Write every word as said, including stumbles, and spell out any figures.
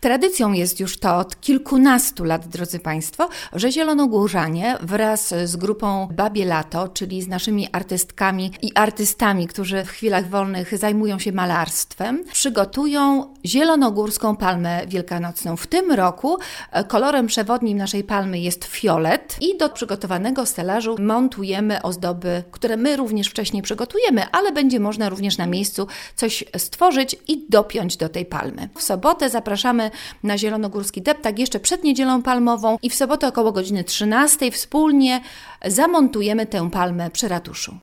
Tradycją jest już to od kilkunastu lat, drodzy Państwo, że zielonogórzanie wraz z grupą Babie Lato, czyli z naszymi artystkami i artystami, którzy w chwilach wolnych zajmują się malarstwem, przygotują zielonogórską palmę wielkanocną. W tym roku kolorem przewodnim naszej palmy jest fiolet i do przygotowanego stelażu montujemy ozdoby, które my również wcześniej przygotujemy, ale będzie można również na miejscu coś stworzyć i dopiąć do tej palmy. W sobotę zapraszamy na zielonogórski deptak jeszcze przed niedzielą palmową i w sobotę około godziny trzynastej wspólnie zamontujemy tę palmę przy ratuszu.